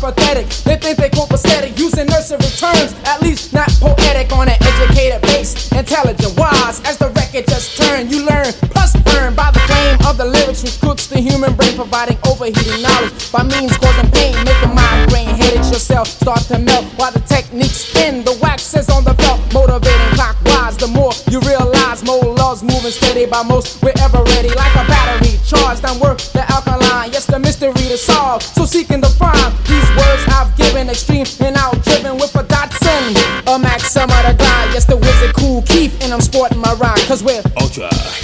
pathetic. They think they copacetic, using nursery terms, at least not poetic on an educated base. Intelligent, wise, as the record just turned. You learn, plus earn by the flame of the lyrics, which cooks the human brain, providing overheating knowledge by means causing pain, making migraine headaches. Yourself start to melt while the techniques spin. The wax is on the belt, motivating clockwise. The more you realize, more love's moving steady by most. We're ever ready, like a battery charged and work the alkaline. Yes, the mystery to solve. So seeking to find these words I've given, extreme and out driven with a Datsun, a Maxima to glide. Yes, the wizard Cool Keith, and I'm sporting my rhyme, cause we're ultra.